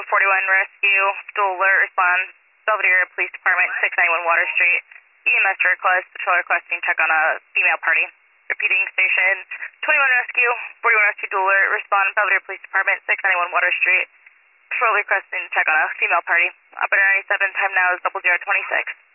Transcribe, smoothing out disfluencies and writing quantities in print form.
41 Rescue, dual alert, respond, Belvedere Police Department, 691 Water Street. EMS request, patrol requesting check on a female party. Repeating station, 21 Rescue, 41 Rescue, dual alert, respond, Belvedere Police Department, 691 Water Street. Patrol requesting check on a female party. Operator 97, time now is 0026.